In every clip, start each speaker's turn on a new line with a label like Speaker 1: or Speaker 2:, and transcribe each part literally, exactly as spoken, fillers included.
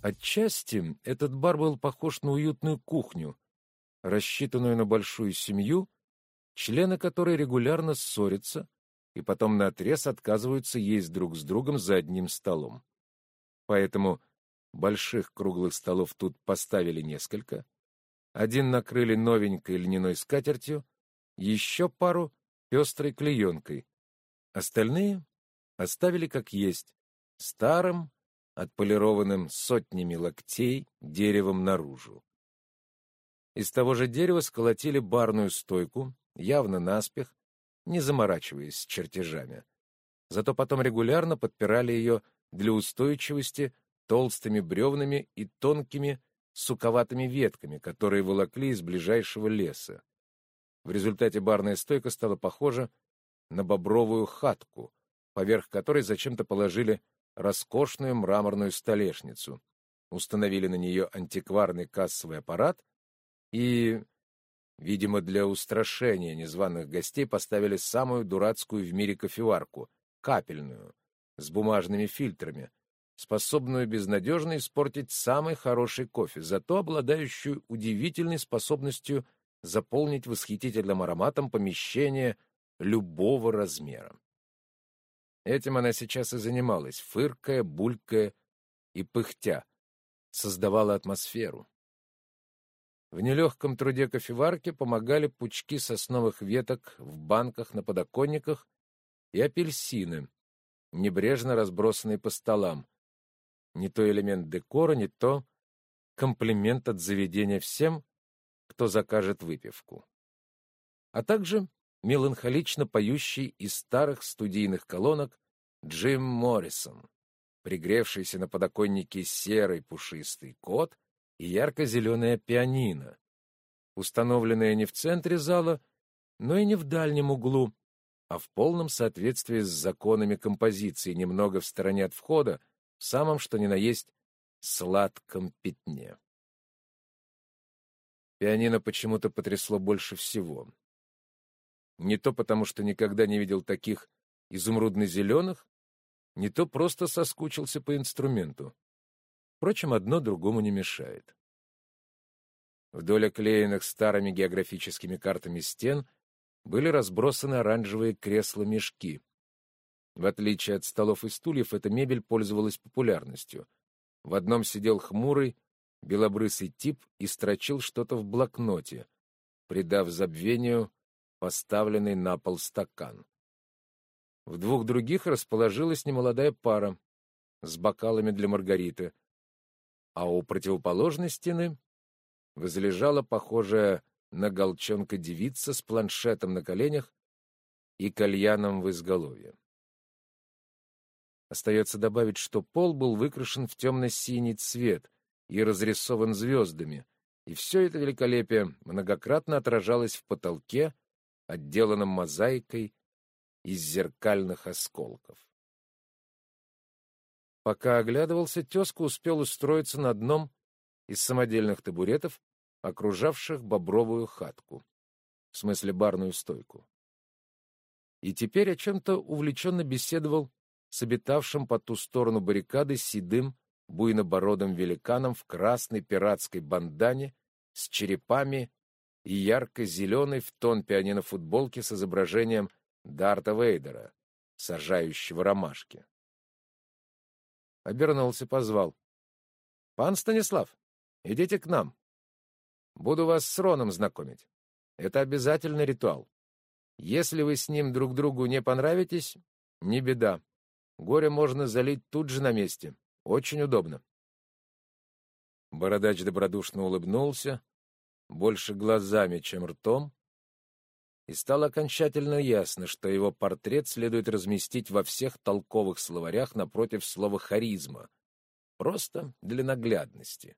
Speaker 1: Отчасти этот бар был похож на уютную кухню, рассчитанную на большую семью, члены которой регулярно ссорятся и потом наотрез отказываются есть друг с другом за одним столом. Поэтому больших круглых столов тут поставили несколько. Один накрыли новенькой льняной скатертью, еще пару — пестрой клеенкой. Остальные оставили как есть, старым, отполированным сотнями локтей деревом наружу. Из того же дерева сколотили барную стойку, явно наспех, не заморачиваясь с чертежами. Зато потом регулярно подпирали ее для устойчивости толстыми бревнами и тонкими суковатыми ветками, которые волокли из ближайшего леса. В результате барная стойка стала похожа на бобровую хатку, поверх которой зачем-то положили роскошную мраморную столешницу, установили на нее антикварный кассовый аппарат и, видимо, для устрашения незваных гостей поставили самую дурацкую в мире кофеварку, капельную, с бумажными фильтрами, способную безнадежно испортить самый хороший кофе, зато обладающую удивительной способностью заполнить восхитительным ароматом помещение любого размера. Этим она сейчас и занималась, фыркая, булькая и пыхтя, создавала атмосферу. В нелегком труде кофеварки помогали пучки сосновых веток в банках на подоконниках и апельсины, небрежно разбросанные по столам. Не то элемент декора, не то комплимент от заведения всем, кто закажет выпивку. А также меланхолично поющий из старых студийных колонок Джим Моррисон, пригревшийся на подоконнике серый пушистый кот и ярко-зеленая пианино, установленное не в центре зала, но и не в дальнем углу, а в полном соответствии с законами композиции, немного в стороне от входа, в самом что ни на есть сладком пятне. Пианино почему-то потрясло больше всего. Не то потому, что никогда не видел таких изумрудно-зеленых, не то просто соскучился по инструменту. Впрочем, одно другому не мешает. Вдоль оклеенных старыми географическими картами стен были разбросаны оранжевые кресла-мешки. В отличие от столов и стульев, эта мебель пользовалась популярностью. В одном сидел хмурый, белобрысый тип и строчил что-то в блокноте, придав забвению поставленный на пол стакан. В двух других расположилась немолодая пара с бокалами для Маргариты, а у противоположной стены возлежала похожая на голчонка девица с планшетом на коленях и кальяном в изголовье. Остается добавить, что пол был выкрашен в темно-синий цвет и разрисован звездами, и все это великолепие многократно отражалось в потолке, отделанном мозаикой из зеркальных осколков. Пока оглядывался, тезка успел устроиться на одном из самодельных табуретов, окружавших бобровую хатку, в смысле барную стойку. И теперь о чем-то увлеченно беседовал с обитавшим по ту сторону баррикады седым, буйнобородым великаном в красной пиратской бандане с черепами и ярко-зеленой в тон пианино-футболки с изображением Дарта Вейдера, сажающего ромашки. Обернулся, позвал. — Пан Станислав, идите к нам. Буду вас с Роном знакомить. Это обязательный ритуал. Если вы с ним друг другу не понравитесь, не беда. Горе можно залить тут же на месте. Очень удобно. Бородач добродушно улыбнулся, больше глазами, чем ртом, и стало окончательно ясно, что его портрет следует разместить во всех толковых словарях напротив слова «харизма», просто для наглядности.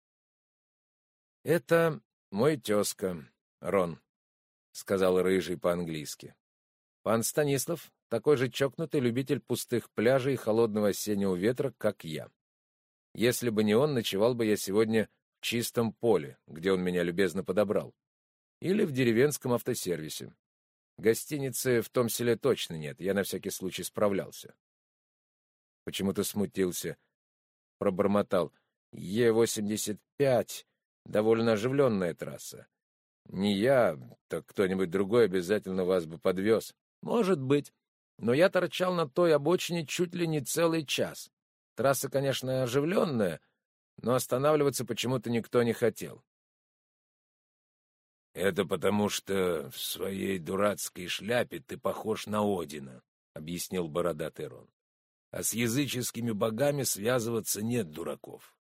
Speaker 1: «Это мой тезка, Рон», — сказал Рыжий по-английски. «Пан Станислав — такой же чокнутый любитель пустых пляжей и холодного осеннего ветра, как я. Если бы не он, ночевал бы я сегодня в чистом поле, где он меня любезно подобрал, или в деревенском автосервисе. Гостиницы в том селе точно нет, я на всякий случай справлялся». Почему-то смутился, пробормотал. Е восемьдесят пять — довольно оживленная трасса. Не я, так кто-нибудь другой обязательно вас бы подвез. Может быть. Но я торчал на той обочине чуть ли не целый час. Трасса, конечно, оживленная, но останавливаться почему-то никто не хотел. — Это потому, что в своей дурацкой шляпе ты похож на Одина, — объяснил бородатый Рон. — А с языческими богами связываться нет дураков.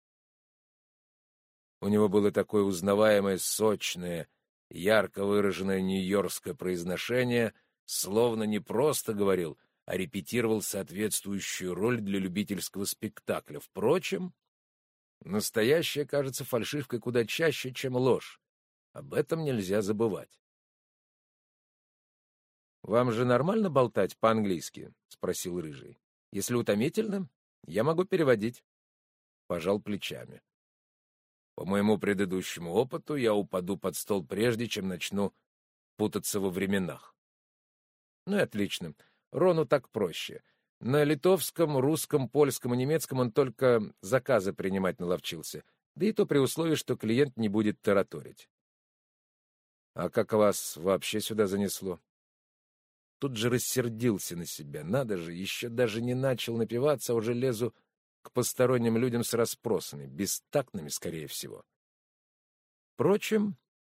Speaker 1: У него было такое узнаваемое, сочное, ярко выраженное нью-йоркское произношение, словно не просто говорил, а репетировал соответствующую роль для любительского спектакля. Впрочем, настоящее кажется фальшивкой куда чаще, чем ложь. Об этом нельзя забывать. — Вам же нормально болтать по-английски? — спросил Рыжий. — Если утомительно, я могу переводить. Пожал плечами. По моему предыдущему опыту я упаду под стол прежде, чем начну путаться во временах. Ну и отлично. Рону так проще. На литовском, русском, польском и немецком он только заказы принимать наловчился, да и то при условии, что клиент не будет тараторить. А как вас вообще сюда занесло? Тут же рассердился на себя. Надо же, еще даже не начал напиваться, а уже лезу к посторонним людям с расспросами, бестактными, скорее всего. Впрочем,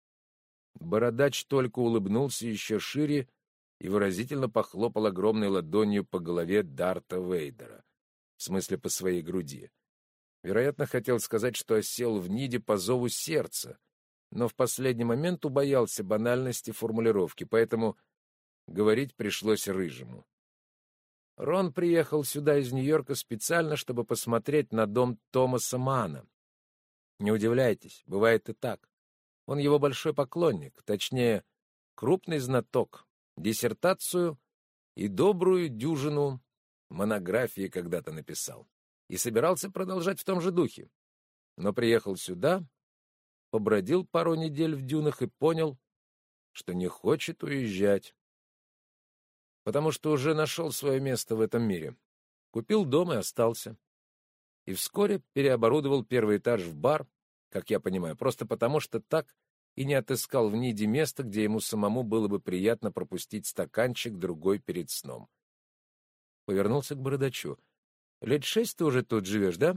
Speaker 1: бородач только улыбнулся еще шире и выразительно похлопал огромной ладонью по голове Дарта Вейдера, в смысле по своей груди. Вероятно, хотел сказать, что осел в ниде по зову сердца, но в последний момент убоялся банальности формулировки, поэтому говорить пришлось Рыжему. Рон приехал сюда из Нью-Йорка специально, чтобы посмотреть на дом Томаса Манна. Не удивляйтесь, бывает и так. Он его большой поклонник, точнее, крупный знаток, диссертацию и добрую дюжину монографии когда-то написал. И собирался продолжать в том же духе. Но приехал сюда, побродил пару недель в дюнах и понял, что не хочет уезжать. Потому что уже нашел свое место в этом мире. Купил дом и остался. И вскоре переоборудовал первый этаж в бар, как я понимаю, просто потому что так и не отыскал в Ниде место, где ему самому было бы приятно пропустить стаканчик другой перед сном. Повернулся к бородачу. — Лет шесть ты уже тут живешь, да?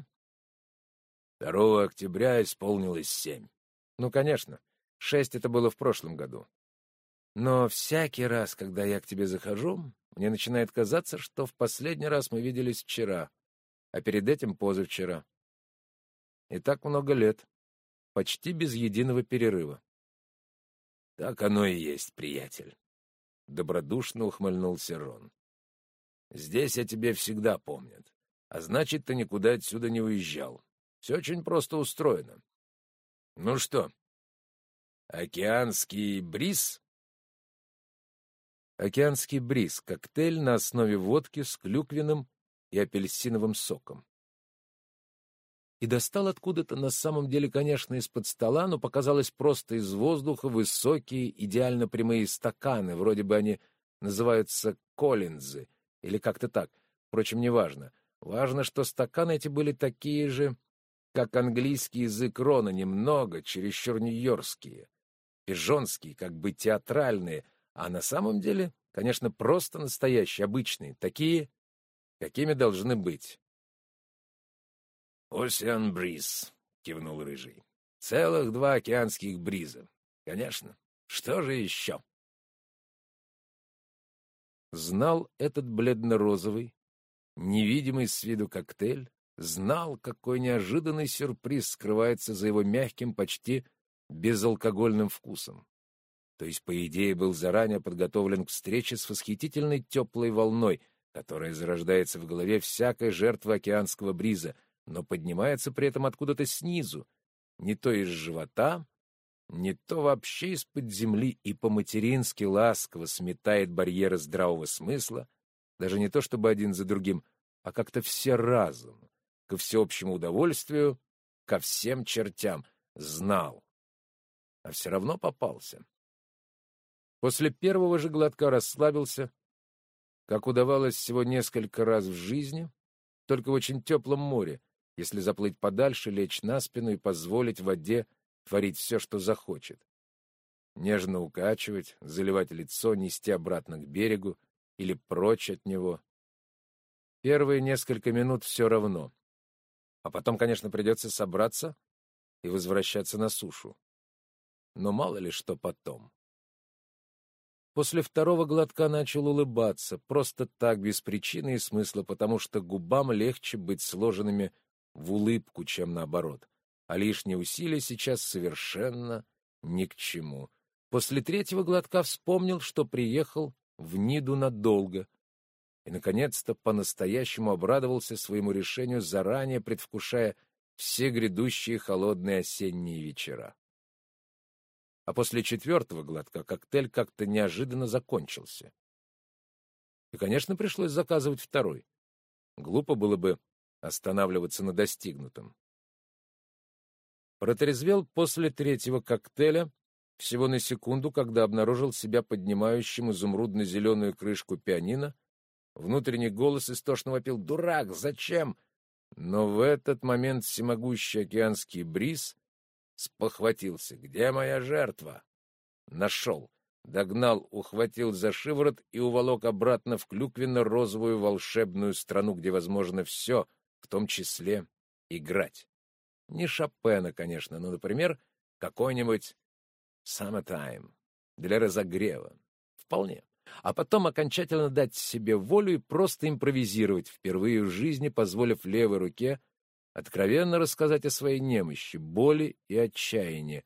Speaker 1: — второго октября исполнилось семь. — Ну, конечно. Шесть это было в прошлом году. Но всякий раз, когда я к тебе захожу, мне начинает казаться, что в последний раз мы виделись вчера, а перед этим позавчера. И так много лет, почти без единого перерыва. — Так оно и есть, приятель. Добродушно ухмыльнулся Рон. — Здесь о тебе всегда помнят, а значит, ты никуда отсюда не уезжал. Все очень просто устроено. Ну что, океанский бриз? Океанский бриз — коктейль на основе водки с клюквенным и апельсиновым соком. И достал откуда-то на самом деле, конечно, из-под стола, но показалось просто из воздуха высокие, идеально прямые стаканы, вроде бы они называются коллинзы, или как-то так. Впрочем, неважно. Важно, что стаканы эти были такие же, как английский язык Рона, немного, чересчур нью-йоркские, пижонские, как бы театральные, а на самом деле, конечно, просто настоящие, обычные, такие, какими должны быть. «Ocean Breeze», — кивнул Рыжий. «Целых два океанских бриза. Конечно. Что же еще?» Знал этот бледно-розовый, невидимый с виду коктейль, знал, какой неожиданный сюрприз скрывается за его мягким, почти безалкогольным вкусом. То есть, по идее, был заранее подготовлен к встрече с восхитительной теплой волной, которая зарождается в голове всякой жертвы океанского бриза, но поднимается при этом откуда-то снизу, не то из живота, не то вообще из-под земли и по-матерински ласково сметает барьеры здравого смысла, даже не то чтобы один за другим, а как-то все разом, ко всеобщему удовольствию, ко всем чертям. Знал, а все равно попался. После первого же глотка расслабился, как удавалось всего несколько раз в жизни, только в очень теплом море, если заплыть подальше, лечь на спину и позволить воде творить все, что захочет. Нежно укачивать, заливать лицо, нести обратно к берегу или прочь от него. Первые несколько минут все равно. А потом, конечно, придется собраться и возвращаться на сушу. Но мало ли что потом. После второго глотка начал улыбаться, просто так, без причины и смысла, потому что губам легче быть сложенными в улыбку, чем наоборот. А лишние усилия сейчас совершенно ни к чему. После третьего глотка вспомнил, что приехал в Ниду надолго, и, наконец-то, по-настоящему обрадовался своему решению, заранее предвкушая все грядущие холодные осенние вечера. А после четвертого глотка коктейль как-то неожиданно закончился. И, конечно, пришлось заказывать второй. Глупо было бы останавливаться на достигнутом. Протрезвел после третьего коктейля всего на секунду, когда обнаружил себя поднимающим изумрудно-зеленую крышку пианино. Внутренний голос истошно вопил: «Дурак, зачем?» Но в этот момент всемогущий океанский бриз спохватился. «Где моя жертва?» Нашел. Догнал, ухватил за шиворот и уволок обратно в клюквенно-розовую волшебную страну, где возможно все, в том числе играть. Не Шопена, конечно, но, например, какой-нибудь «Summertime» для разогрева. Вполне. А потом окончательно дать себе волю и просто импровизировать, впервые в жизни позволив левой руке откровенно рассказать о своей немощи, боли и отчаянии,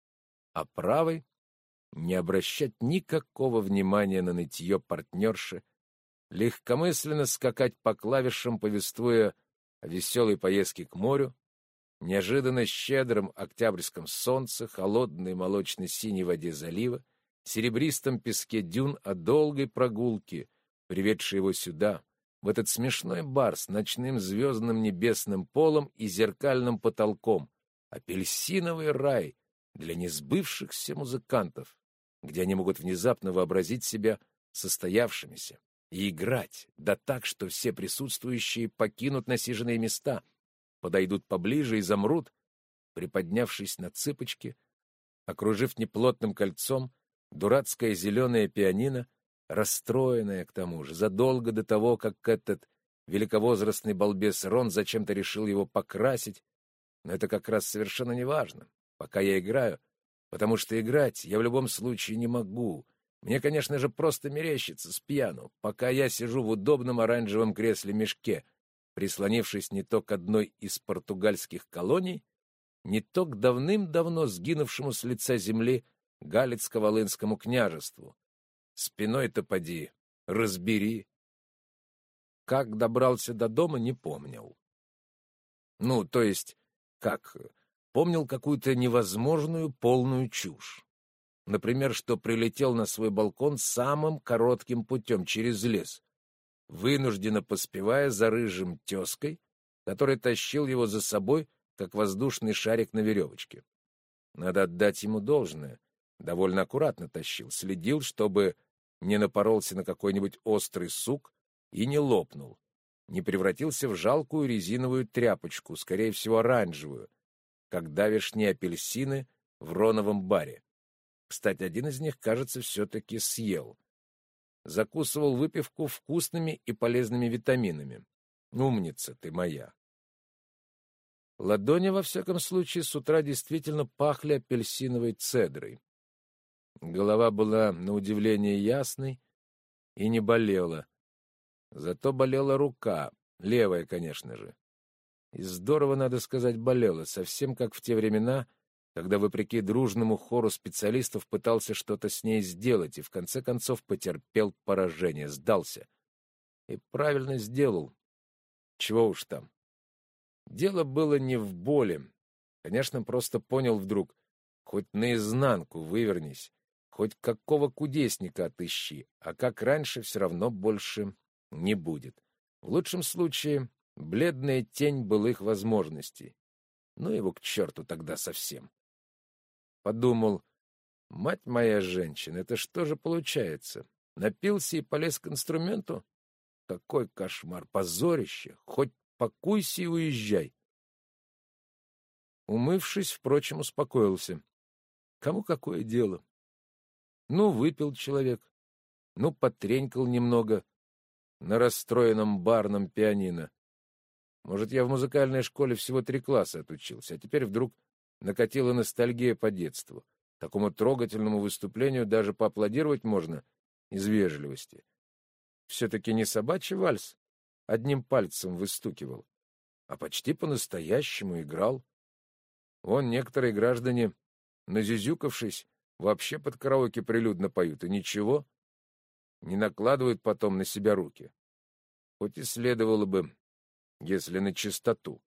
Speaker 1: а правой не обращать никакого внимания на нытье партнерши, легкомысленно скакать по клавишам, повествуя о веселой поездке к морю, неожиданно щедром октябрьском солнце, холодной молочно-синей воде залива, серебристом песке дюн, о долгой прогулке, приведшей его сюда, в этот смешной бар с ночным звездным небесным полом и зеркальным потолком, апельсиновый рай для несбывшихся музыкантов, где они могут внезапно вообразить себя состоявшимися и играть, да так, что все присутствующие покинут насиженные места, подойдут поближе и замрут, приподнявшись на цыпочки, окружив неплотным кольцом дурацкое зеленое пианино, расстроенное, к тому же, задолго до того, как этот великовозрастный балбес Рон зачем-то решил его покрасить. Но это как раз совершенно не важно, пока я играю, потому что играть я в любом случае не могу. Мне, конечно же, просто мерещится с пьяну, пока я сижу в удобном оранжевом кресле-мешке, прислонившись не то к одной из португальских колоний, не то к давным-давно сгинувшему с лица земли Галицко-Волынскому княжеству. Спиной-то поди, разбери. Как добрался до дома, не помнил. Ну, то есть, как, помнил какую-то невозможную полную чушь. Например, что прилетел на свой балкон самым коротким путем, через лес, вынужденно поспевая за рыжим тезкой, который тащил его за собой, как воздушный шарик на веревочке. Надо отдать ему должное. Довольно аккуратно тащил, следил, чтобы не напоролся на какой-нибудь острый сук и не лопнул, не превратился в жалкую резиновую тряпочку, скорее всего, оранжевую, как давешние апельсины в роновом баре. Кстати, один из них, кажется, все-таки съел. Закусывал выпивку вкусными и полезными витаминами. Умница ты моя. Ладони, во всяком случае, с утра действительно пахли апельсиновой цедрой. Голова была, на удивление, ясной и не болела. Зато болела рука, левая, конечно же. И здорово, надо сказать, болела, совсем как в те времена, когда, вопреки дружному хору специалистов, пытался что-то с ней сделать и, в конце концов, потерпел поражение, сдался. И правильно сделал. Чего уж там. Дело было не в боли. Конечно, просто понял вдруг, хоть наизнанку вывернись, хоть какого кудесника отыщи, а как раньше все равно больше не будет. В лучшем случае бледная тень былых возможностей. Ну его к черту тогда совсем. Подумал, мать моя женщина, это что же получается? Напился и полез к инструменту? Какой кошмар, позорище! Хоть покуйся и уезжай. Умывшись, впрочем, успокоился. Кому какое дело? Ну, выпил человек, ну, потренькал немного на расстроенном барном пианино. Может, я в музыкальной школе всего три класса отучился, а теперь вдруг накатила ностальгия по детству. Такому трогательному выступлению даже поаплодировать можно из вежливости. Все-таки не собачий вальс одним пальцем выстукивал, а почти по-настоящему играл. Вон некоторые граждане, назюзюкавшись, вообще под караоке прилюдно поют, и ничего, не накладывают потом на себя руки. Хоть и следовало бы, если на чистоту.